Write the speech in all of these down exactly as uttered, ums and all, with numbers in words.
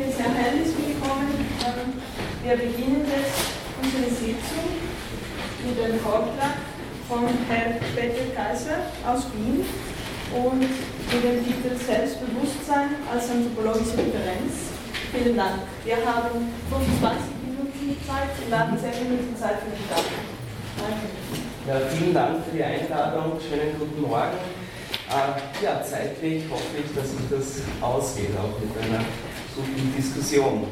bin sehr herzlich willkommen. Wir beginnen jetzt unsere Sitzung mit dem Vortrag von Herrn Peter Kaiser aus Wien und mit dem Titel Selbstbewusstsein als anthropologische Differenz. Vielen Dank. Wir haben fünfundzwanzig Minuten Zeit und haben zehn Minuten Zeit für die Fragen. Danke. Ja, vielen Dank für die Einladung. Schönen guten Morgen. Äh, ja, zeitlich hoffe ich, dass sich das ausgeht, auch mit einer guten Diskussion.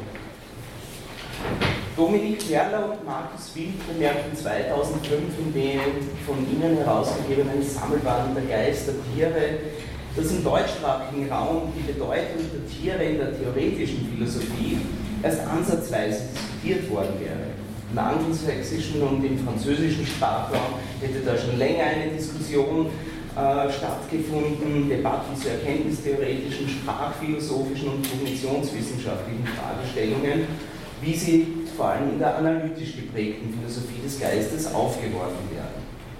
Dominik Perler und Markus Wild bemerkten zweitausendfünf in dem von ihnen herausgegebenen Sammelband Der Geist der Tiere, dass im deutschsprachigen Raum die Bedeutung der Tiere in der theoretischen Philosophie erst ansatzweise diskutiert worden wäre. Im angelsächsischen und im französischen Sprachraum hätte da schon länger eine Diskussion äh, stattgefunden, Debatten zu erkenntnistheoretischen, sprachphilosophischen und kognitionswissenschaftlichen Fragestellungen, wie sie vor allem in der analytisch geprägten Philosophie des Geistes aufgeworfen werden.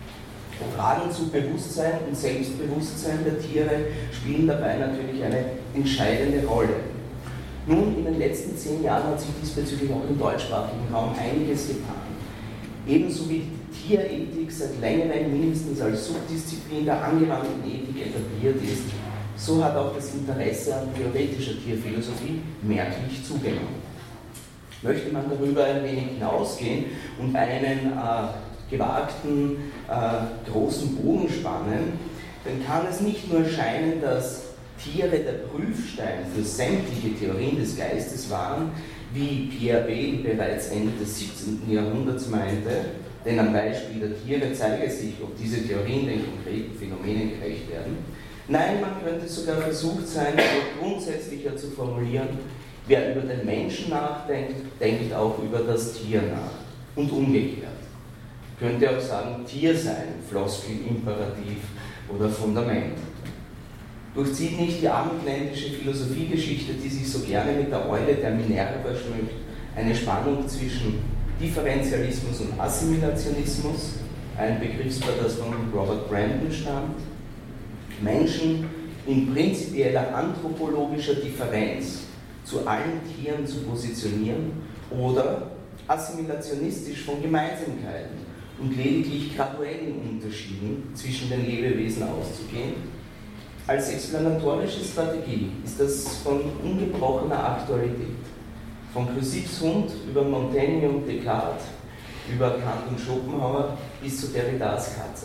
Fragen zu Bewusstsein und Selbstbewusstsein der Tiere spielen dabei natürlich eine entscheidende Rolle. Nun, in den letzten zehn Jahren hat sich diesbezüglich auch im deutschsprachigen Raum einiges getan. Ebenso wie die Tierethik seit längerem mindestens als Subdisziplin der angewandten Ethik etabliert ist, so hat auch das Interesse an theoretischer Tierphilosophie merklich zugenommen. Möchte man darüber ein wenig hinausgehen und einen äh, gewagten, äh, großen Bogen spannen, dann kann es nicht nur scheinen, dass Tiere der Prüfstein für sämtliche Theorien des Geistes waren, wie Pierre Bayle bereits Ende des siebzehnten Jahrhunderts meinte, denn am Beispiel der Tiere zeige sich, ob diese Theorien den konkreten Phänomenen gerecht werden. Nein, man könnte sogar versucht sein, grundsätzlicher zu formulieren: Wer über den Menschen nachdenkt, denkt auch über das Tier nach. Und umgekehrt. Könnte auch sagen, Tier sein, Floskel, Imperativ oder Fundament. Durchzieht nicht die abendländische Philosophiegeschichte, die sich so gerne mit der Eule der Minerva schmückt, eine Spannung zwischen Differentialismus und Assimilationismus, ein Begriffspaar, das von Robert Brandon stammt, Menschen in prinzipieller anthropologischer Differenz zu allen Tieren zu positionieren oder assimilationistisch von Gemeinsamkeiten und lediglich graduellen Unterschieden zwischen den Lebewesen auszugehen. Als explanatorische Strategie ist das von ungebrochener Aktualität. Von Chrysippes Hund über Montaigne und Descartes, über Kant und Schopenhauer bis zu Derridas Katze.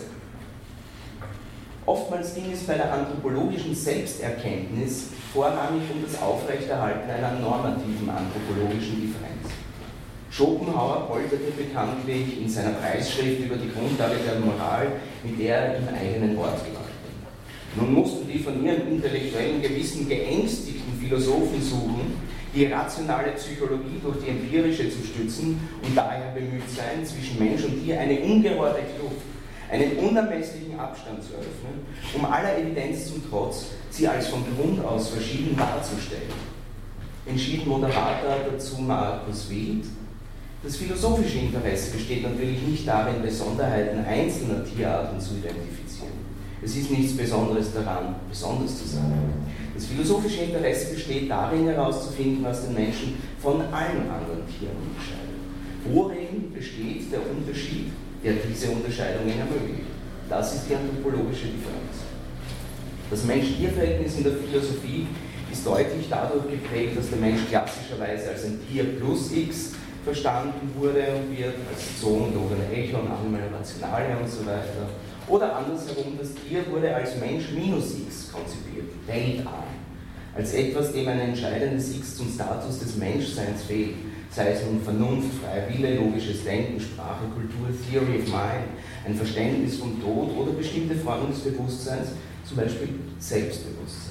Oftmals ging es bei der anthropologischen Selbsterkenntnis vorrangig um das Aufrechterhalten einer normativen anthropologischen Differenz. Schopenhauer polterte bekanntlich in seiner Preisschrift über die Grundlage der Moral, mit der er im eigenen Wort gewacht. Nun mussten die von ihrem intellektuellen Gewissen geängstigten Philosophen suchen, die rationale Psychologie durch die empirische zu stützen und daher bemüht sein, zwischen Mensch und Tier eine ungeheure Kluft, einen unermesslichen Abstand zu eröffnen, um aller Evidenz zum Trotz, sie als von Grund aus verschieden darzustellen. Entschied Moderator dazu Markus Wild: Das philosophische Interesse besteht natürlich nicht darin, Besonderheiten einzelner Tierarten zu identifizieren. Es ist nichts Besonderes daran, besonders zu sein. Das philosophische Interesse besteht darin, herauszufinden, was den Menschen von allen anderen Tieren unterscheidet. Worin besteht der Unterschied, der diese Unterscheidungen ermöglicht? Das ist die anthropologische Differenz. Das Mensch-Tier-Verhältnis in der Philosophie ist deutlich dadurch geprägt, dass der Mensch klassischerweise als ein Tier plus X verstanden wurde und wird, als Zoon, Logan, Echon, Animal Rationale und so weiter. Oder andersherum, das Tier wurde als Mensch minus X konzipiert, weltarm, als etwas, dem ein entscheidendes X zum Status des Menschseins fehlt, sei es nun Vernunft, freier Wille, logisches Denken, Sprache, Kultur, Theory of Mind, ein Verständnis vom Tod oder bestimmte Formen des Bewusstseins, zum Beispiel Selbstbewusstsein.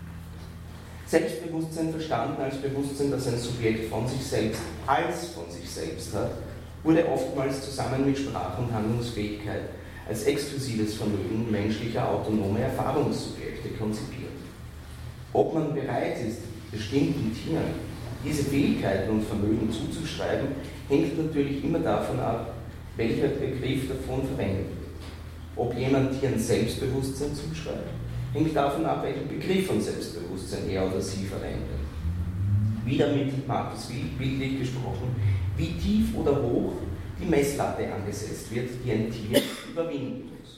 Selbstbewusstsein verstanden als Bewusstsein, das ein Subjekt von sich selbst als von sich selbst hat, wurde oftmals zusammen mit Sprache und Handlungsfähigkeit als exklusives Vermögen menschlicher autonomer Erfahrungssubjekte konzipiert. Ob man bereit ist, bestimmten Tieren diese Fähigkeiten und Vermögen zuzuschreiben, hängt natürlich immer davon ab, welcher Begriff davon verwendet wird. Ob jemand Tieren Selbstbewusstsein zuschreibt, hängt davon ab, welchen Begriff von Selbstbewusstsein er oder sie verwendet. Wieder mit Markus Wild bildlich gesprochen, wie tief oder hoch die Messlatte angesetzt wird, die ein Tier überwinden muss.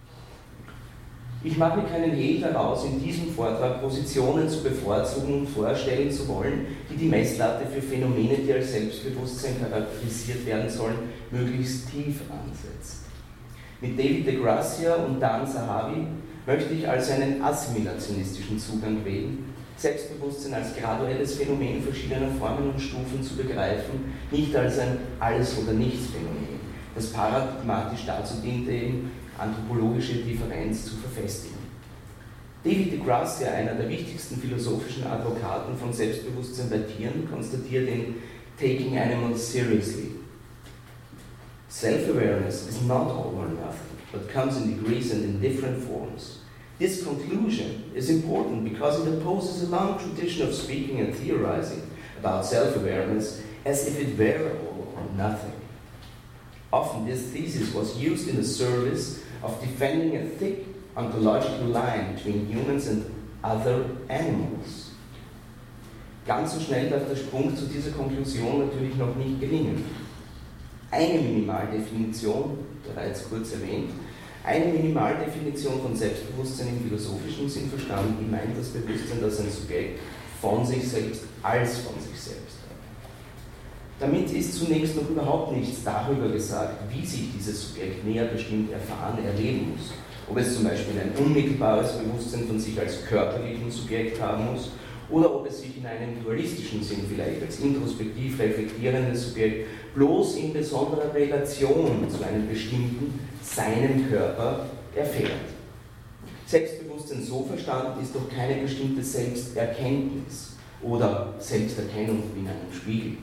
Ich mache keinen Hehl daraus, in diesem Vortrag Positionen zu bevorzugen und vorstellen zu wollen, die die Messlatte für Phänomene, die als Selbstbewusstsein charakterisiert werden sollen, möglichst tief ansetzt. Mit David de Gracia und Dan Zahavi möchte ich also einen assimilationistischen Zugang wählen, Selbstbewusstsein als graduelles Phänomen verschiedener Formen und Stufen zu begreifen, nicht als ein Alles-oder-Nichts-Phänomen, das paradigmatisch dazu diente, eben anthropologische Differenz zu verfestigen. David de Gracia, einer der wichtigsten philosophischen Advokaten von Selbstbewusstsein bei Tieren, konstatiert in Taking Animals Seriously: Self-awareness is not all or nothing, but comes in degrees and in different forms. This conclusion is important because it opposes a long tradition of speaking and theorizing about self-awareness as if it were all or nothing. Often this thesis was used in the service of defending a thick ontological line between humans and other animals. Ganz so schnell darf der Sprung zu dieser Konklusion natürlich noch nicht gelingen. Eine Minimaldefinition, bereits kurz erwähnt, eine Minimaldefinition von Selbstbewusstsein im philosophischen Sinn verstanden, die meint das Bewusstsein, dass ein Subjekt von sich selbst als von sich selbst hat. Damit ist zunächst noch überhaupt nichts darüber gesagt, wie sich dieses Subjekt näher bestimmt erfahren, erleben muss. Ob es zum Beispiel ein unmittelbares Bewusstsein von sich als körperlichen Subjekt haben muss oder ob es sich in einem dualistischen Sinn vielleicht als introspektiv reflektierendes Subjekt bloß in besonderer Relation zu einem bestimmten, seinem Körper erfährt. Selbstbewusstsein so verstanden ist doch keine bestimmte Selbsterkenntnis oder Selbsterkennung wie in einem Spiegel.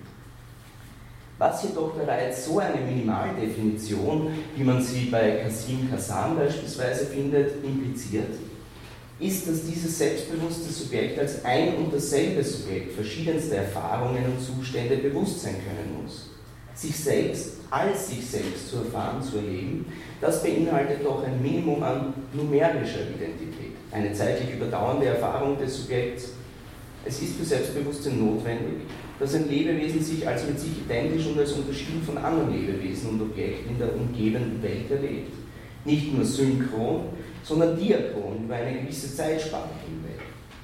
Was jedoch bereits so eine Minimaldefinition, wie man sie bei Kasim Qasam beispielsweise findet, impliziert, ist, dass dieses selbstbewusste Subjekt als ein und dasselbe Subjekt verschiedenste Erfahrungen und Zustände bewusst sein können muss. Sich selbst als sich selbst zu erfahren, zu erleben, das beinhaltet doch ein Minimum an numerischer Identität, eine zeitlich überdauernde Erfahrung des Subjekts. Es ist für Selbstbewusstsein notwendig, dass ein Lebewesen sich als mit sich identisch und als unterschieden von anderen Lebewesen und Objekten in der umgebenden Welt erlebt. Nicht nur synchron, sondern diachron über eine gewisse Zeitspanne hinweg.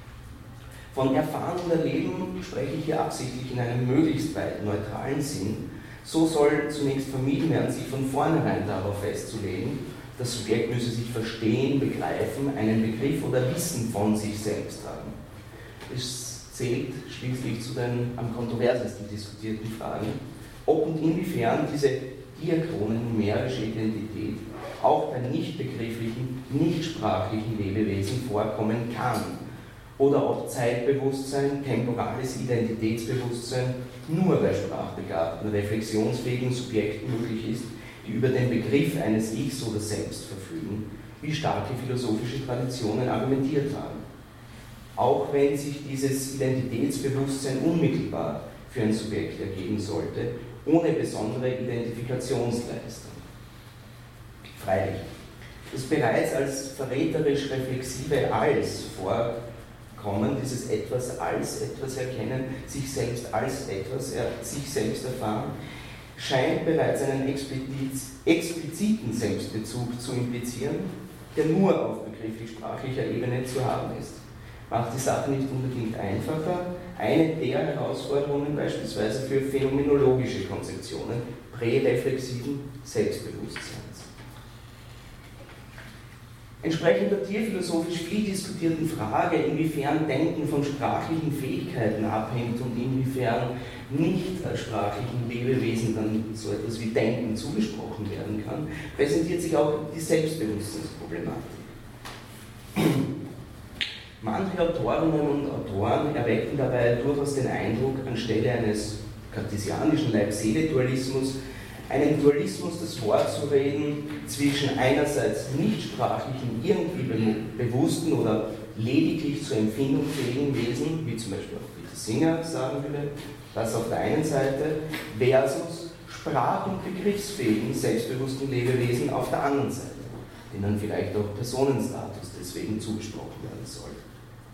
Von Erfahren und Erleben spreche ich hier absichtlich in einem möglichst weit neutralen Sinn. So soll zunächst vermieden werden, sich von vornherein darauf festzulegen, das Subjekt müsse sich verstehen, begreifen, einen Begriff oder Wissen von sich selbst haben. Es zählt schließlich zu den am kontroversesten diskutierten Fragen, ob und inwiefern diese diachrone numerische Identität auch bei nicht begrifflichen, nicht sprachlichen Lebewesen vorkommen kann oder ob Zeitbewusstsein, temporales Identitätsbewusstsein nur bei sprachbegabten, reflexionsfähigen Subjekten möglich ist, die über den Begriff eines Ichs oder Selbst verfügen, wie starke philosophische Traditionen argumentiert haben. Auch wenn sich dieses Identitätsbewusstsein unmittelbar für ein Subjekt ergeben sollte, ohne besondere Identifikationsleistung. Freilich, das bereits als verräterisch reflexive Als Vorkommen, dieses Etwas als etwas erkennen, sich selbst als etwas, er, sich selbst erfahren, scheint bereits einen expliziten Selbstbezug zu implizieren, der nur auf begrifflich-sprachlicher Ebene zu haben ist. Macht die Sache nicht unbedingt einfacher, eine der Herausforderungen beispielsweise für phänomenologische Konzeptionen präreflexiven Selbstbewusstseins. Entsprechend der tierphilosophisch viel diskutierten Frage, inwiefern Denken von sprachlichen Fähigkeiten abhängt und inwiefern nicht als sprachlichen Lebewesen dann so etwas wie Denken zugesprochen werden kann, präsentiert sich auch die Selbstbewusstseinsproblematik. Manche Autorinnen und Autoren erwecken dabei durchaus den Eindruck, anstelle eines kartesianischen Leib-Seele-Dualismus einen Dualismus das Wort zu reden zwischen einerseits nicht-sprachlichen, irgendwie be bewussten oder lediglich zur Empfindung fähigen Wesen, wie zum Beispiel auch Peter Singer sagen würde, das auf der einen Seite, versus sprach- und begriffsfähigen, selbstbewussten Lebewesen auf der anderen Seite, denen vielleicht auch Personenstatus deswegen zugesprochen werden soll.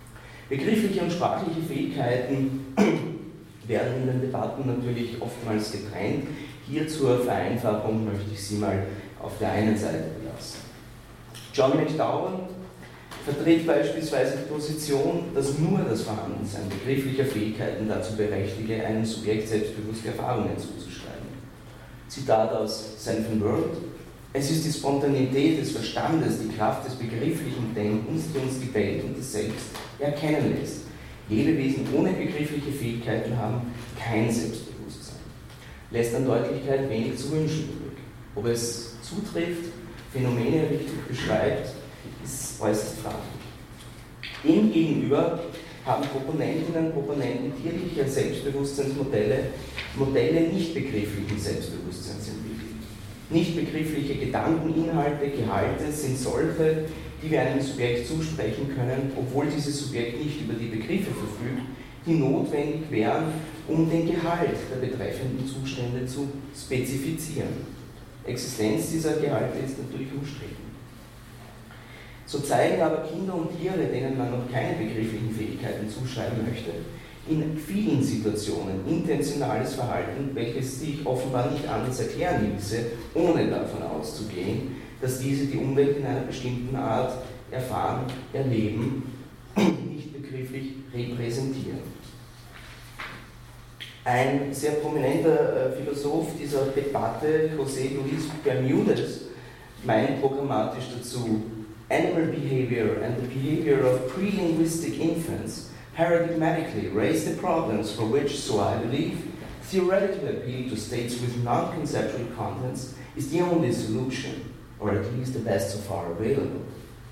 Begriffliche und sprachliche Fähigkeiten werden in den Debatten natürlich oftmals getrennt. Hier zur Vereinfachung möchte ich Sie mal auf der einen Seite belassen. John McDowell vertritt beispielsweise die Position, dass nur das Vorhandensein begrifflicher Fähigkeiten dazu berechtige, einem Subjekt selbstbewusste Erfahrungen zuzuschreiben. Zitat aus Self and World: Es ist die Spontanität des Verstandes, die Kraft des begrifflichen Denkens, die uns die Welt und das Selbst erkennen lässt. Lebewesen ohne begriffliche Fähigkeiten haben kein Selbstbewusstsein. Lässt an Deutlichkeit wenig zu wünschen übrig. Ob es zutrifft, Phänomene richtig beschreibt, ist äußerst fraglich. Demgegenüber haben Proponentinnen und Proponenten tierlicher Selbstbewusstseinsmodelle Modelle nicht begrifflichen Selbstbewusstseins entwickelt. Nicht begriffliche Gedankeninhalte, Gehalte sind solche, die wir einem Subjekt zusprechen können, obwohl dieses Subjekt nicht über die Begriffe verfügt, die notwendig wären, um den Gehalt der betreffenden Zustände zu spezifizieren. Existenz dieser Gehalte ist natürlich umstritten. So zeigen aber Kinder und Tiere, denen man noch keine begrifflichen Fähigkeiten zuschreiben möchte, in vielen Situationen intentionales Verhalten, welches sich offenbar nicht anders erklären ließe, ohne davon auszugehen, dass diese die Umwelt in einer bestimmten Art erfahren, erleben und nicht begrifflich repräsentieren. Ein sehr prominenter äh, Philosoph dieser Debatte, José Luis Bermúdez, meint programmatisch dazu: Animal behavior and the behavior of pre-linguistic infants paradigmatically raise the problems for which, so I believe, theoretical appeal to states with non-conceptual contents is the only solution, or at least the best so far available.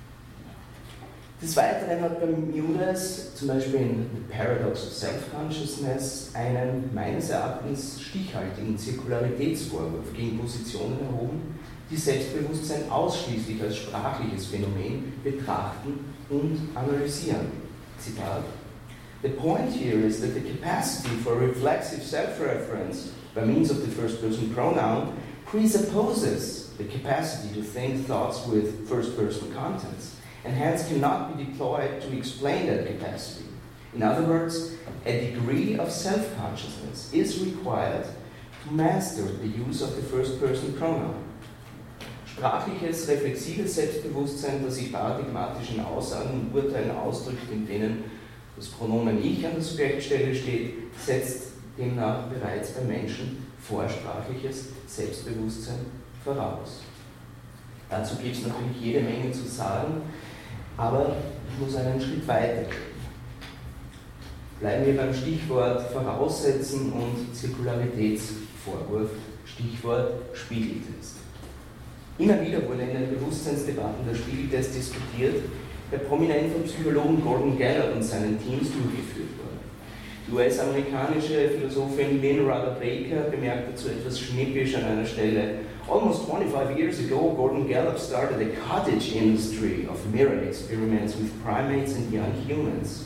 Des Weiteren hat Bermúdez zum Beispiel in The Paradox of Self-Consciousness einen meines Erachtens stichhaltigen Zirkularitätsvorwurf gegen Positionen erhoben, die Selbstbewusstsein ausschließlich als sprachliches Phänomen betrachten und analysieren. Zitat: The point here is that the capacity for reflexive self-reference by means of the first-person pronoun presupposes the capacity to think thoughts with first-person contents, and hence cannot be deployed to explain that capacity. In other words, a degree of self-consciousness is required to master the use of the first-person pronoun. Sprachliches, reflexives Selbstbewusstsein, das sich paradigmatischen Aussagen und Urteilen ausdrückt, in denen das Pronomen Ich an der Subjektstelle steht, setzt demnach bereits beim Menschen vorsprachliches Selbstbewusstsein voraus. Dazu gibt es natürlich jede Menge zu sagen, aber ich muss einen Schritt weiter gehen. Bleiben wir beim Stichwort Voraussetzen und Zirkularitätsvorwurf, Stichwort Spiegeltest. Immer wieder wurde in den Bewusstseinsdebatten der Spiegeltest diskutiert, der prominent vom Psychologen Gordon Gallup und seinen Teams durchgeführt wurde. Die U S-amerikanische Philosophin Lynn Ruther Baker bemerkt dazu etwas schnippisch an einer Stelle: Almost twenty-five years ago, Gordon Gallup started a cottage industry of mirror experiments with primates and young humans.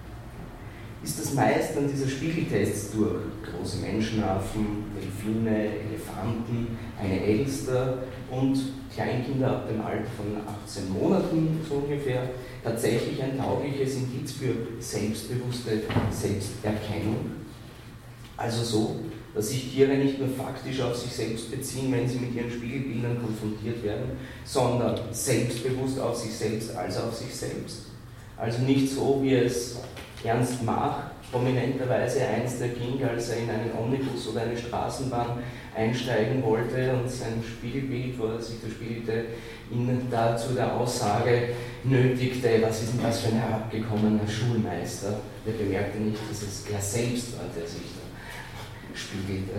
Ist das Meistern dieser Spiegeltests durch große Menschenaffen, Delfine, Elefanten, eine Elster und Kleinkinder ab dem Alter von achtzehn Monaten so ungefähr tatsächlich ein taugliches Indiz für selbstbewusste Selbsterkennung? Also so, dass sich Tiere nicht nur faktisch auf sich selbst beziehen, wenn sie mit ihren Spiegelbildern konfrontiert werden, sondern selbstbewusst auf sich selbst als auf sich selbst. Also nicht so, wie es Ernst Mach prominenterweise einst erging, als er in einen Omnibus oder eine Straßenbahn einsteigen wollte und sein Spiegelbild, wo er sich verspiegelte, ihn dazu der Aussage nötigte: Was ist denn das für ein herabgekommener Schulmeister? Er bemerkte nicht, dass es er selbst war, der sich da spiegelte.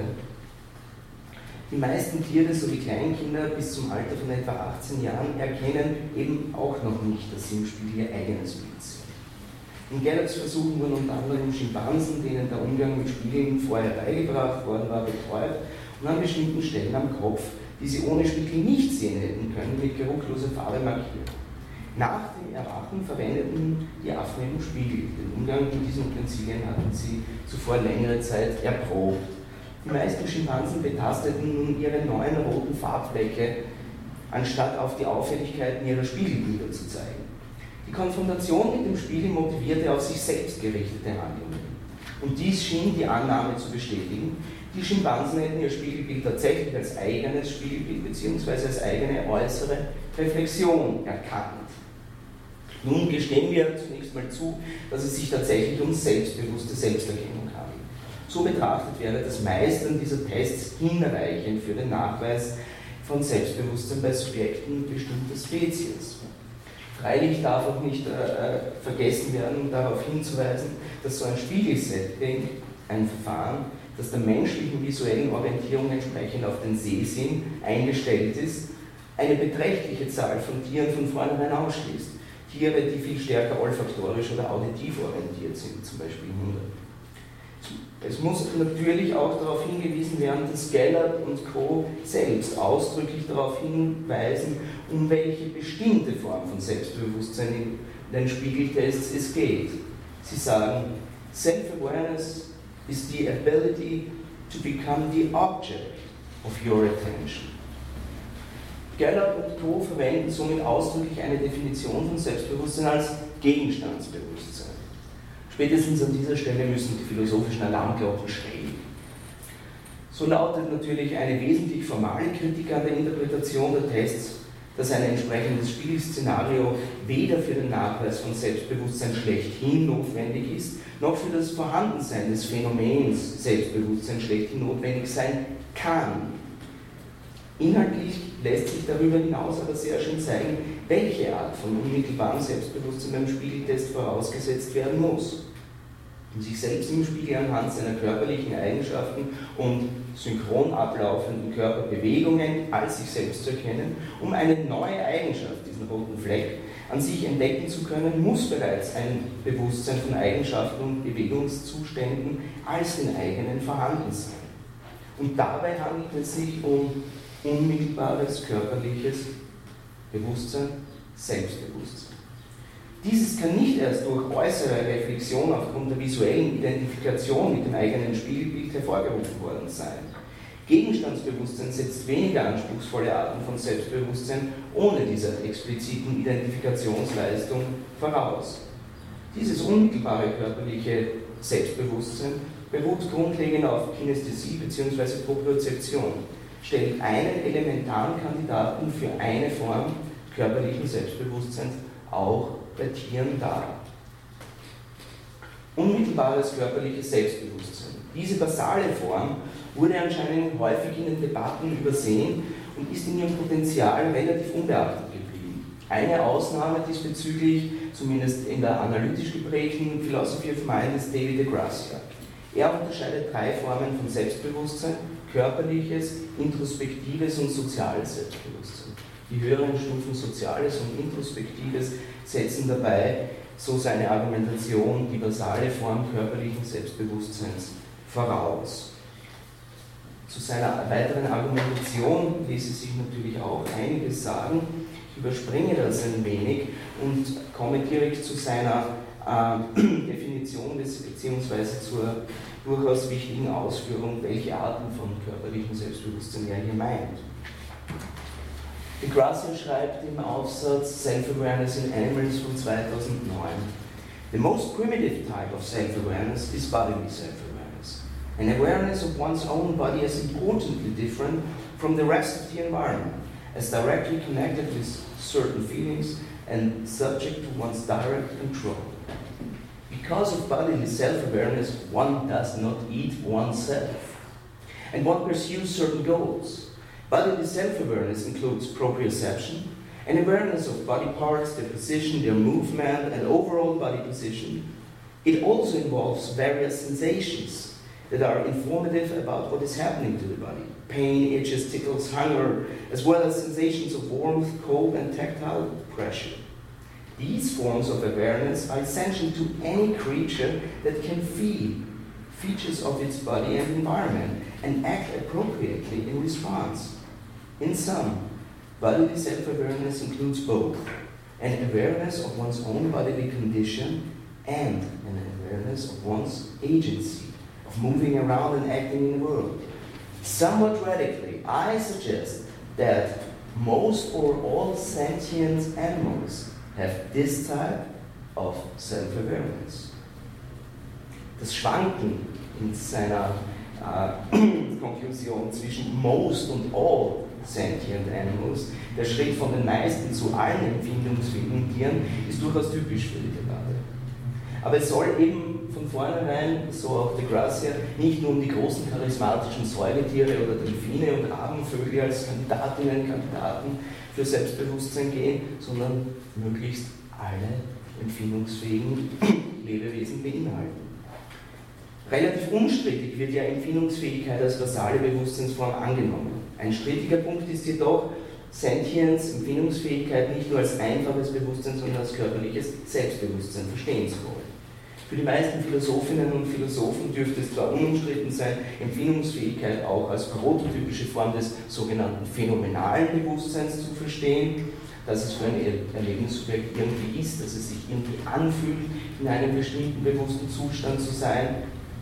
Die meisten Tiere sowie Kleinkinder bis zum Alter von etwa achtzehn Jahren erkennen eben auch noch nicht, dass sie im Spiegel ihr eigenes Bild sehen. In Gallups Versuchen wurden unter anderem Schimpansen, denen der Umgang mit Spiegeln vorher beigebracht worden war, betreut und an bestimmten Stellen am Kopf, die sie ohne Spiegel nicht sehen hätten können, mit geruchloser Farbe markiert. Nach dem Erwachen verwendeten die Affen eben Spiegel. Den Umgang mit diesen Utensilien hatten sie zuvor längere Zeit erprobt. Die meisten Schimpansen betasteten nun ihre neuen roten Farbflecke, anstatt auf die Auffälligkeiten ihrer Spiegelbilder zu zeigen. Die Konfrontation mit dem Spiegel motivierte auf sich selbst gerichtete Handlungen. Und dies schien die Annahme zu bestätigen, die Schimpansen hätten ihr Spiegelbild tatsächlich als eigenes Spiegelbild bzw. als eigene äußere Reflexion erkannt. Nun gestehen wir zunächst mal zu, dass es sich tatsächlich um selbstbewusste Selbsterkennung handelt. So betrachtet wäre das Meistern dieser Tests hinreichend für den Nachweis von Selbstbewusstsein bei Subjekten bestimmter Spezies. Freilich darf auch nicht äh, vergessen werden, darauf hinzuweisen, dass so ein Spiegelsetting, ein Verfahren, das der menschlichen visuellen Orientierung entsprechend auf den Sehsinn eingestellt ist, eine beträchtliche Zahl von Tieren von vornherein ausschließt. Tiere, die viel stärker olfaktorisch oder auditiv orientiert sind, zum Beispiel Hunde. Es muss natürlich auch darauf hingewiesen werden, dass Gallup und Co. selbst ausdrücklich darauf hinweisen, um welche bestimmte Form von Selbstbewusstsein in den Spiegeltests es geht. Sie sagen, Self-awareness is the ability to become the object of your attention. Gallup und Co. verwenden somit ausdrücklich eine Definition von Selbstbewusstsein als Gegenstandsbewusstsein. Spätestens an dieser Stelle müssen die philosophischen Alarmglocken schrillen. So lautet natürlich eine wesentlich formale Kritik an der Interpretation der Tests, dass ein entsprechendes Spiegelszenario weder für den Nachweis von Selbstbewusstsein schlechthin notwendig ist, noch für das Vorhandensein des Phänomens Selbstbewusstsein schlechthin notwendig sein kann. Inhaltlich lässt sich darüber hinaus aber sehr schön zeigen, welche Art von unmittelbarem Selbstbewusstsein beim Spiegeltest vorausgesetzt werden muss. Um sich selbst im Spiegel anhand seiner körperlichen Eigenschaften und synchron ablaufenden Körperbewegungen als sich selbst zu erkennen, um eine neue Eigenschaft, diesen roten Fleck, an sich entdecken zu können, muss bereits ein Bewusstsein von Eigenschaften und Bewegungszuständen als den eigenen vorhanden sein. Und dabei handelt es sich um unmittelbares körperliches Bewusstsein, Selbstbewusstsein. Dieses kann nicht erst durch äußere Reflexion aufgrund der visuellen Identifikation mit dem eigenen Spiegelbild hervorgerufen worden sein. Gegenstandsbewusstsein setzt weniger anspruchsvolle Arten von Selbstbewusstsein ohne diese expliziten Identifikationsleistung voraus. Dieses unmittelbare körperliche Selbstbewusstsein beruht grundlegend auf Kinästhesie bzw. Propriozeption, stellt einen elementaren Kandidaten für eine Form körperlichen Selbstbewusstseins auch bei Tieren dar. Unmittelbares körperliches Selbstbewusstsein. Diese basale Form wurde anscheinend häufig in den Debatten übersehen und ist in ihrem Potenzial relativ unbeachtet geblieben. Eine Ausnahme diesbezüglich, zumindest in der analytisch geprägten Philosophy of Mind, ist David de Gracia. Er unterscheidet drei Formen von Selbstbewusstsein: körperliches, introspektives und soziales Selbstbewusstsein. Die höheren Stufen soziales und introspektives setzen dabei, so seine Argumentation, die basale Form körperlichen Selbstbewusstseins voraus. Zu seiner weiteren Argumentation ließe sich natürlich auch einiges sagen. Ich überspringe das ein wenig und komme direkt zu seiner äh, Definition des, beziehungsweise zur durchaus wichtigen Ausführung, welche Arten von körperlichem Selbstbewusstsein er hier meint. De Gracia schreibt im Aufsatz Self-Awareness in Animals von zweitausendneun: The most primitive type of self-awareness is bodily self-awareness, an awareness of one's own body as importantly different from the rest of the environment, as directly connected with certain feelings and subject to one's direct control. Because of bodily self-awareness, one does not eat oneself, and one pursues certain goals. Bodily self-awareness includes proprioception, an awareness of body parts, their position, their movement, and overall body position. It also involves various sensations that are informative about what is happening to the body: pain, itches, tickles, hunger, as well as sensations of warmth, cold, and tactile pressure. These forms of awareness are essential to any creature that can feel features of its body and environment and act appropriately in response. In sum, bodily self-awareness includes both an awareness of one's own bodily condition and an awareness of one's agency, of moving around and acting in the world. Somewhat radically, I suggest that most or all sentient animals have this type of self-awareness. Das Schwanken in seiner äh, Konklusion zwischen most und all sentient animals, der Schritt von den meisten zu allen empfindungsfähigen Tieren, ist durchaus typisch für die Debatte. Aber es soll eben von vornherein, so auch de Gracia, nicht nur um die großen charismatischen Säugetiere oder Delfine und Rabenvögel als Kandidatinnen und Kandidaten für Selbstbewusstsein gehen, sondern möglichst alle empfindungsfähigen Lebewesen beinhalten. Relativ unstrittig wird ja Empfindungsfähigkeit als basale Bewusstseinsform angenommen. Ein strittiger Punkt ist jedoch, Sentience, Empfindungsfähigkeit nicht nur als einfaches Bewusstsein, sondern als körperliches Selbstbewusstsein verstehen zu wollen. Für die meisten Philosophinnen und Philosophen dürfte es zwar unumstritten sein, Empfindungsfähigkeit auch als prototypische Form des sogenannten phänomenalen Bewusstseins zu verstehen, dass es für ein Erlebnissubjekt irgendwie ist, dass es sich irgendwie anfühlt, in einem bestimmten bewussten Zustand zu sein.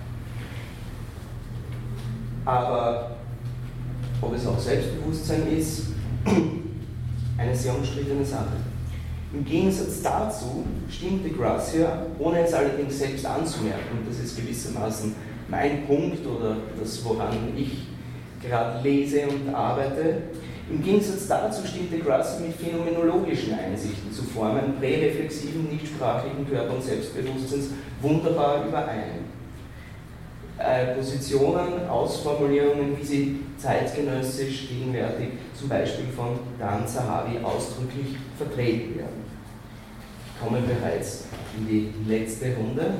Aber ob es auch Selbstbewusstsein ist, eine sehr umstrittene Sache. Im Gegensatz dazu stimmt de Gracia, ohne es allerdings selbst anzumerken, und das ist gewissermaßen mein Punkt oder das, woran ich gerade lese und arbeite, im Gegensatz dazu stimmt de Gracia mit phänomenologischen Einsichten zu Formen präreflexiven, nichtsprachlichen Körper- und Selbstbewusstseins wunderbar überein. Äh, Positionen, Ausformulierungen, wie sie zeitgenössisch gegenwärtig zum Beispiel von Dan Zahavi ausdrücklich vertreten werden. Ich komme bereits in die letzte Runde.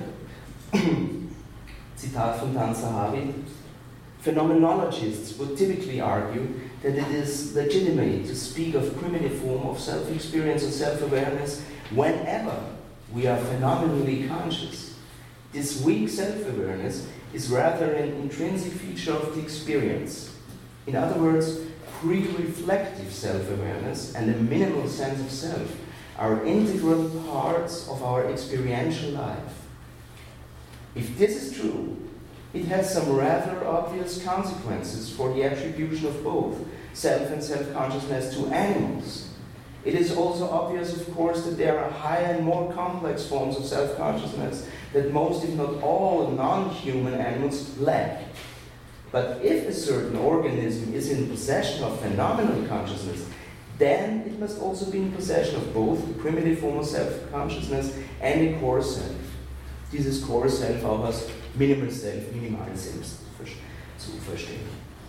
Zitat von Dan Zahavi: Phenomenologists would typically argue that it is legitimate to speak of primitive form of self-experience or self-awareness whenever we are phenomenally conscious. This weak self-awareness is rather an intrinsic feature of the experience. In other words, pre-reflective self-awareness and a minimal sense of self are integral parts of our experiential life. If this is true, it has some rather obvious consequences for the attribution of both self and self-consciousness to animals. It is also obvious, of course, that there are higher and more complex forms of self-consciousness that most, if not all, non-human animals lack. But if a certain organism is in possession of phenomenal consciousness, then it must also be in possession of both the primitive form of self-consciousness and a core self. Dieses core self auch als minimal self, minimal selbst zu verstehen.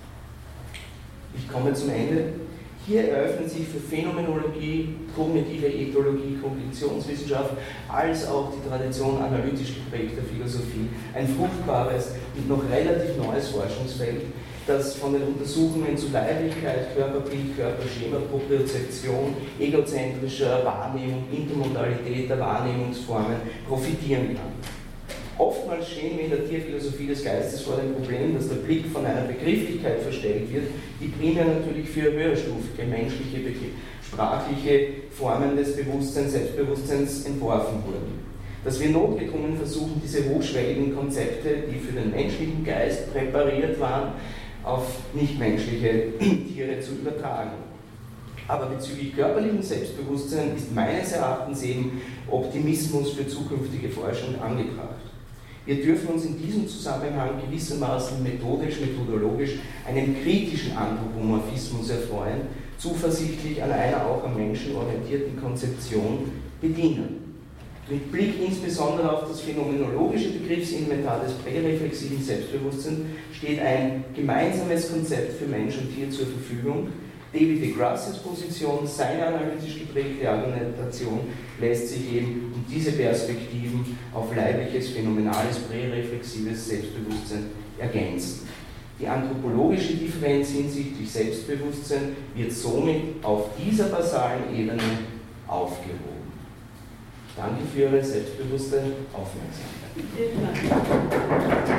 Ich komme zum Ende. Hier eröffnet sich für Phänomenologie, kognitive Ethologie, Kognitionswissenschaft, als auch die Tradition analytisch geprägter Philosophie ein fruchtbares und noch relativ neues Forschungsfeld, das von den Untersuchungen zu Leiblichkeit, Körperbild, Körperschema, Propriozeption, egozentrischer Wahrnehmung, Intermodalität der Wahrnehmungsformen profitieren kann. Oftmals stehen wir in der Tierphilosophie des Geistes vor dem Problem, dass der Blick von einer Begrifflichkeit verstellt wird, die primär natürlich für höherstufige menschliche, sprachliche Formen des Bewusstseins, Selbstbewusstseins entworfen wurden. Dass wir notgedrungen versuchen, diese hochschwelligen Konzepte, die für den menschlichen Geist präpariert waren, auf nichtmenschliche Tiere zu übertragen. Aber bezüglich körperlichen Selbstbewusstsein ist meines Erachtens eben Optimismus für zukünftige Forschung angebracht. Wir dürfen uns in diesem Zusammenhang gewissermaßen methodisch, methodologisch einem kritischen Anthropomorphismus erfreuen, zuversichtlich an einer auch am Menschen orientierten Konzeption bedienen. Mit Blick insbesondere auf das phänomenologische Begriffsinventar des präreflexiven Selbstbewusstseins steht ein gemeinsames Konzept für Mensch und Tier zur Verfügung. David de Gracias Position, seine analytisch geprägte Argumentation lässt sich eben um diese Perspektiven auf leibliches, phänomenales, präreflexives Selbstbewusstsein ergänzen. Die anthropologische Differenz hinsichtlich Selbstbewusstsein wird somit auf dieser basalen Ebene aufgehoben. Danke für Ihre selbstbewusste Aufmerksamkeit. Vielen Dank.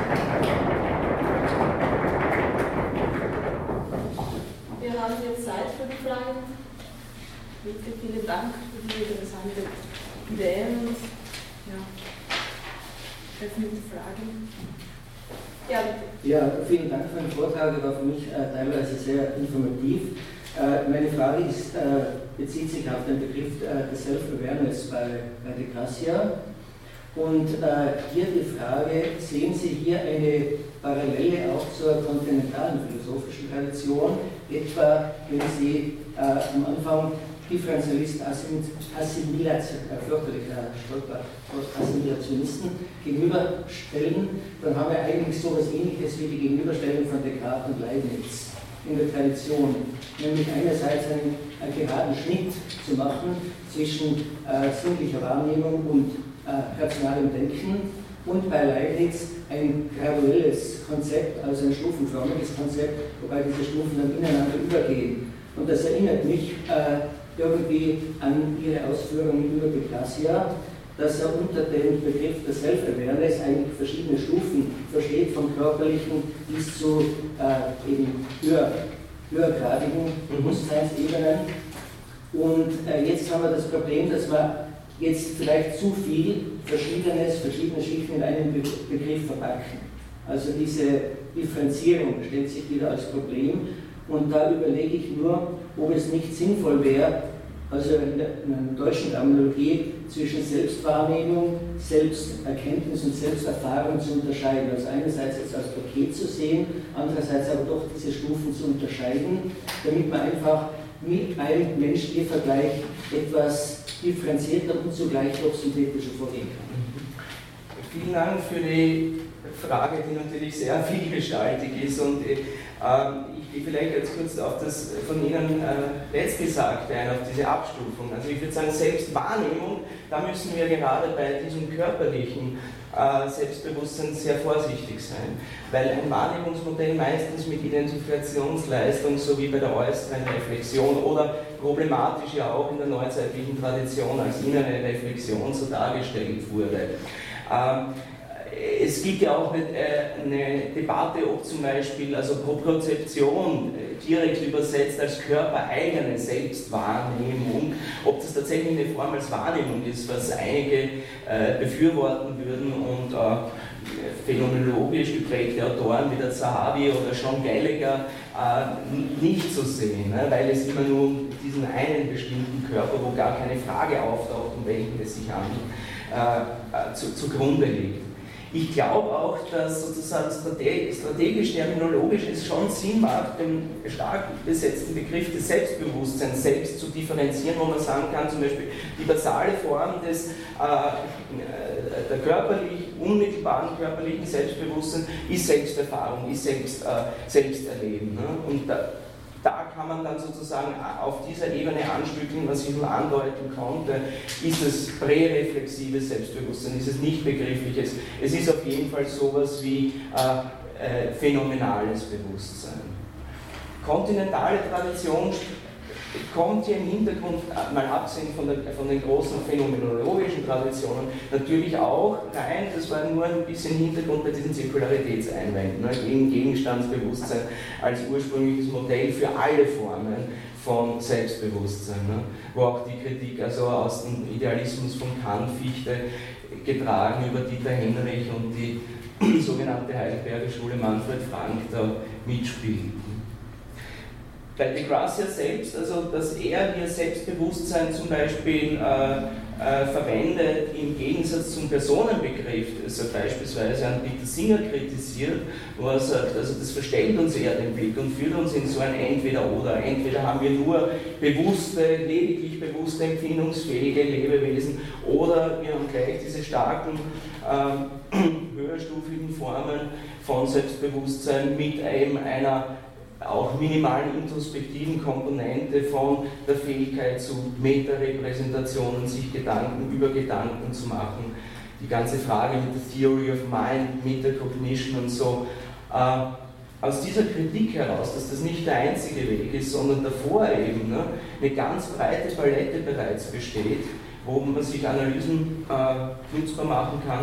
Wir haben jetzt Zeit für die Fragen. Bitte, vielen Dank für die interessante Ideen und ja, öffnende Fragen. Ja, bitte. Ja, vielen Dank für den Vortrag, der war für mich äh, teilweise sehr informativ. Äh, meine Frage ist, äh, bezieht sich auf den Begriff äh, des Self-Awareness bei, bei de Gracia. Und äh, hier die Frage, sehen Sie hier eine Parallele auch zur kontinentalen philosophischen Tradition, etwa wenn Sie äh, am Anfang Differentialisten, Assimilation, äh, fürchterlicher Stolper, Assimilationisten gegenüberstellen, dann haben wir eigentlich so etwas Ähnliches wie die Gegenüberstellung von Descartes und Leibniz in der Tradition, nämlich einerseits einen, einen geraden Schnitt zu machen zwischen äh, sinnlicher Wahrnehmung und äh, rationalem Denken und bei Leibniz ein graduelles Konzept, also ein stufenförmiges Konzept, wobei diese Stufen dann ineinander übergehen. Und das erinnert mich äh, irgendwie an Ihre Ausführungen über de Gracia, dass er unter dem Begriff der Self-Awareness eigentlich verschiedene Stufen versteht, vom körperlichen bis zu äh, eben höher, höhergradigen Bewusstseinsebenen. Und äh, jetzt haben wir das Problem, dass wir jetzt vielleicht zu viel Verschiedenes, verschiedene Schichten in einen Be Begriff verpacken. Also diese Differenzierung stellt sich wieder als Problem. Und da überlege ich nur, ob es nicht sinnvoll wäre, also in der, in der deutschen Terminologie zwischen Selbstwahrnehmung, Selbsterkenntnis und Selbsterfahrung zu unterscheiden. Also einerseits jetzt als Paket zu sehen, andererseits aber doch diese Stufen zu unterscheiden, damit man einfach mit einem menschlichen Vergleich etwas differenzierter und zugleich doch synthetischer vorgehen kann. Vielen Dank für die Frage, die natürlich sehr vielgestaltig ist, und äh, ich gehe vielleicht jetzt kurz auf das von Ihnen äh, Letztgesagte ein, auf diese Abstufung. Also ich würde sagen, Selbstwahrnehmung, da müssen wir gerade bei diesem körperlichen äh, Selbstbewusstsein sehr vorsichtig sein, weil ein Wahrnehmungsmodell meistens mit Identifikationsleistung, so wie bei der äußeren Reflexion oder problematisch ja auch in der neuzeitlichen Tradition als innere Reflexion so dargestellt wurde. Ähm, Es gibt ja auch eine, eine Debatte, ob zum Beispiel also Propriozeption direkt übersetzt als körpereigene Selbstwahrnehmung, ob das tatsächlich eine Form als Wahrnehmung ist, was einige äh, befürworten würden und äh, phänomenologisch geprägte Autoren wie der Zahavi oder John Gallagher äh, nicht so sehen, ne? Weil es immer nur um diesen einen bestimmten Körper, wo gar keine Frage auftaucht, um welchen es sich handelt, äh, zu, zugrunde liegt. Ich glaube auch, dass sozusagen strategisch, terminologisch es schon Sinn macht, den stark besetzten Begriff des Selbstbewusstseins selbst zu differenzieren, wo man sagen kann, zum Beispiel die basale Form des, äh, der körperlich, unmittelbaren körperlichen Selbstbewusstseins ist Selbsterfahrung, ist Selbst, äh, Selbsterleben. Ne? Und da, Da kann man dann sozusagen auf dieser Ebene anstückeln, was ich nur andeuten konnte, ist es präreflexives Selbstbewusstsein, ist es nicht begriffliches, es ist auf jeden Fall sowas wie äh, äh, phänomenales Bewusstsein. Kontinentale Tradition kommt hier im Hintergrund, mal abgesehen von, der, von den großen phänomenologischen Traditionen, natürlich auch rein, das war nur ein bisschen Hintergrund bei diesen Zirkularitätseinwänden, ne, gegen Gegenstandsbewusstsein als ursprüngliches Modell für alle Formen von Selbstbewusstsein, ne, wo auch die Kritik also aus dem Idealismus von Kant, Fichte getragen über Dieter Henrich und die sogenannte Heidelberger Schule Manfred Frank da mitspielt. Bei de Gracia selbst, also dass er hier Selbstbewusstsein zum Beispiel äh, äh, verwendet im Gegensatz zum Personenbegriff, das er beispielsweise an Peter Singer kritisiert, wo er sagt, also das verstellt uns eher den Blick und führt uns in so ein Entweder-Oder. Entweder haben wir nur bewusste, lediglich bewusste, empfindungsfähige Lebewesen, oder wir haben gleich diese starken, äh, höherstufigen Formen von Selbstbewusstsein mit eben einer auch minimalen introspektiven Komponente von der Fähigkeit zu Metarepräsentationen, sich Gedanken über Gedanken zu machen. Die ganze Frage mit der Theory of Mind, Metacognition und so. Äh, aus dieser Kritik heraus, dass das nicht der einzige Weg ist, sondern davor eben ne, eine ganz breite Palette bereits besteht, wo man sich Analysen äh, nutzbar machen kann,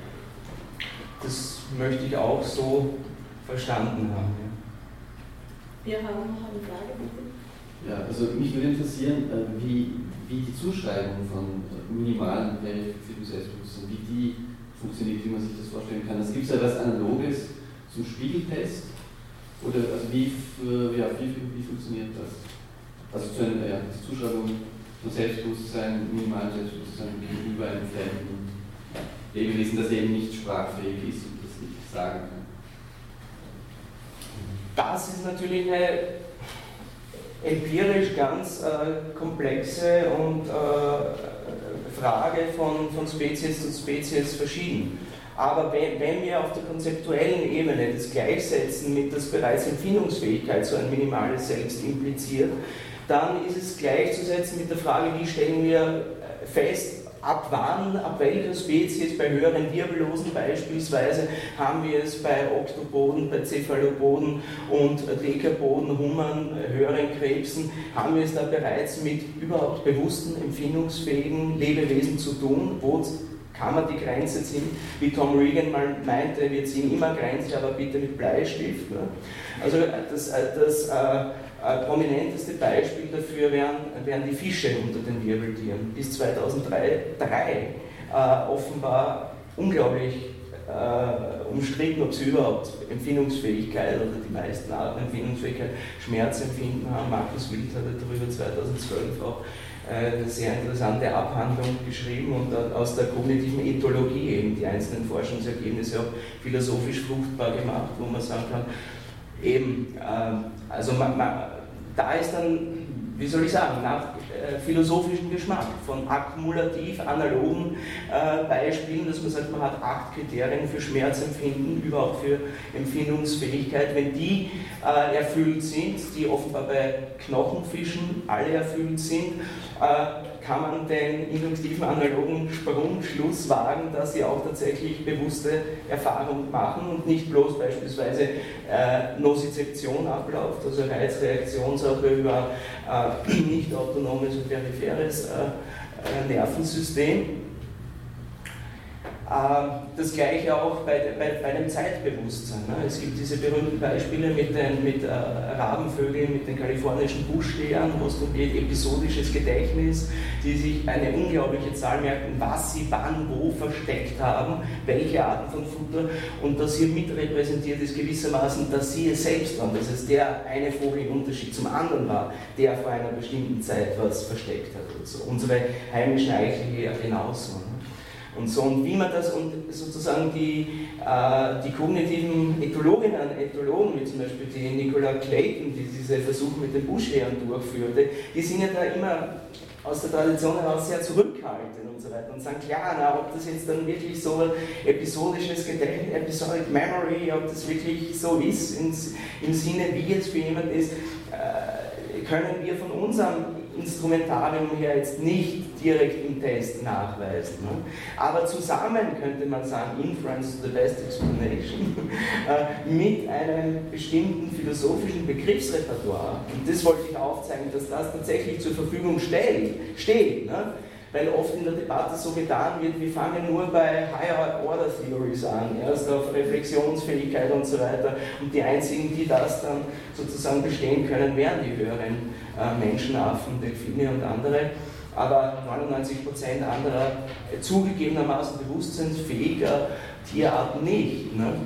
das möchte ich auch so verstanden haben. Ja. Wir haben noch eine Frage, bitte. Ja, also mich würde interessieren, wie, wie die Zuschreibung von minimalen verifizierten Selbstbewusstsein, wie die funktioniert, wie man sich das vorstellen kann. Es gibt ja was Analoges zum Spiegeltest, oder also wie, ja, wie, wie funktioniert das? Also zu einer ja, Zuschreibung von Selbstbewusstsein, minimalem Selbstbewusstsein gegenüber einem fremden Lebewesen, das eben nicht sprachfähig ist und das nicht sagen kann. Das ist natürlich eine empirisch ganz äh, komplexe und äh, Frage von, von Spezies zu Spezies verschieden. Aber wenn, wenn wir auf der konzeptuellen Ebene das gleichsetzen mit das bereits Empfindungsfähigkeit, so ein minimales Selbst impliziert, dann ist es gleichzusetzen mit der Frage, wie stellen wir fest, ab wann, ab welcher Spezies, bei höheren Wirbellosen beispielsweise, haben wir es bei Oktopoden, bei Cephalopoden und Dekapoden, Hummern, höheren Krebsen, haben wir es da bereits mit überhaupt bewussten, empfindungsfähigen Lebewesen zu tun, wo kann man die Grenze ziehen, wie Tom Regan mal meinte, wir ziehen immer Grenze, aber bitte mit Bleistift. Ne? Also das, das äh, äh, prominenteste Beispiel dafür wären, wären die Fische unter den Wirbeltieren. Bis zweitausenddrei drei, äh, offenbar unglaublich äh, umstritten, ob sie überhaupt Empfindungsfähigkeit oder die meisten Arten Empfindungsfähigkeit, Schmerzempfinden haben. Markus Wild hat darüber zweitausendzwölf auch eine sehr interessante Abhandlung geschrieben und aus der kognitiven Ethologie eben die einzelnen Forschungsergebnisse auch philosophisch fruchtbar gemacht, wo man sagen kann, eben, äh, also man, man, da ist dann, wie soll ich sagen, nach äh, philosophischem Geschmack von akkumulativ analogen äh, Beispielen, dass man sagt, man hat acht Kriterien für Schmerzempfinden, überhaupt für Empfindungsfähigkeit. Wenn die äh, erfüllt sind, die offenbar bei Knochenfischen alle erfüllt sind, äh, kann man den induktiven analogen Sprungschluss wagen, dass sie auch tatsächlich bewusste Erfahrung machen und nicht bloß beispielsweise äh, Nozizeption abläuft, also Reizreaktionssache über äh, nicht autonomes und peripheres äh, äh, Nervensystem. Das gleiche auch bei, bei, bei dem Zeitbewusstsein. Es gibt diese berühmten Beispiele mit den mit, äh, Rabenvögeln, mit den kalifornischen Buschstehern, wo es darum geht, episodisches Gedächtnis, die sich eine unglaubliche Zahl merken, was sie wann wo versteckt haben, welche Arten von Futter, und das hier mit repräsentiert ist gewissermaßen, dass sie es selbst waren, dass es der eine Vogel im Unterschied zum anderen war, der vor einer bestimmten Zeit was versteckt hat. Und so. Unsere heimischen Eichel ja genauso. Und so, und wie man das, und sozusagen die, äh, die kognitiven Ethologinnen und Ethologen, wie zum Beispiel die Nicola Clayton, die diese Versuche mit den Buschhähern durchführte, die sind ja da immer aus der Tradition heraus sehr zurückhaltend und so weiter und sagen, klar, na, ob das jetzt dann wirklich so ein episodisches Gedächtnis, Episodic Memory, ob das wirklich so ist, ins, im Sinne, wie es für jemand ist, äh, können wir von unserem Instrumentarium her jetzt nicht direkt im Test nachweisen. Ne? Aber zusammen könnte man sagen, Inference to the best explanation, äh, mit einem bestimmten philosophischen Begriffsrepertoire. Und das wollte ich aufzeigen, dass das tatsächlich zur Verfügung steht. steht ne? Weil oft in der Debatte so getan wird, wir fangen nur bei Higher Order Theories an, erst auf Reflexionsfähigkeit und so weiter, und die einzigen, die das dann sozusagen bestehen können, wären die höheren äh, Menschenaffen, Delfine und andere, aber neunundneunzig Prozent anderer äh, zugegebenermaßen bewusstseinsfähiger Tierarten nicht. Ne?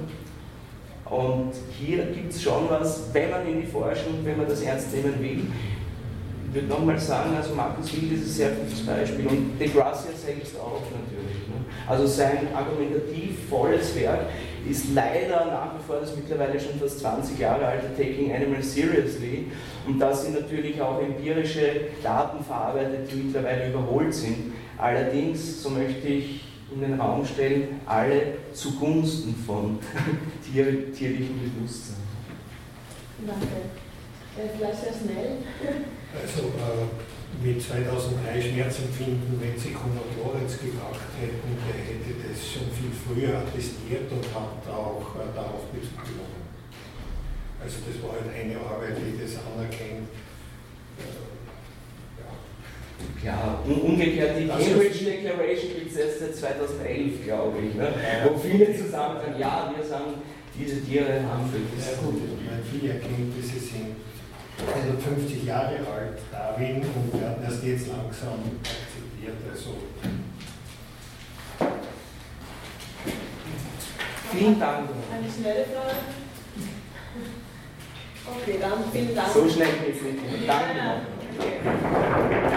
Und hier gibt es schon was, wenn man in die Forschung, wenn man das ernst nehmen will. Ich würde nochmal sagen, also Markus Wild ist ein sehr gutes Beispiel und de Gracia selbst auch natürlich. Ne? Also sein argumentativ volles Werk ist leider nach wie vor das mittlerweile schon fast zwanzig Jahre alte Taking Animals Seriously, und da sind natürlich auch empirische Daten verarbeitet, die mittlerweile überholt sind. Allerdings, so möchte ich in den Raum stellen, alle zugunsten von tier, tierlichem Bewusstsein. Danke. Vielleicht sehr schnell. Also äh, mit zweitausenddrei Schmerzempfinden, wenn Sie Konrad Lorenz gebracht hätten, der hätte das schon viel früher attestiert und hat auch äh, darauf Bezug genommen. Also das war halt eine Arbeit, die das anerkennt. Äh, ja. Ja, umgekehrt, die Cambridge Declaration gibt es erst seit zweitausendelf, glaube ich, ne? Wo viele zusammen sagen, ja, wir sagen, diese Tiere haben für das. Ja gut, ich meine, viele Erkenntnisse sind hundertfünfzig Jahre alt, Darwin, und werden erst jetzt langsam akzeptiert. Also. Vielen Dank. Eine schnelle Frage? Okay, dann vielen Dank. So schnell geht's nicht. Danke. Ja, ja. Danke.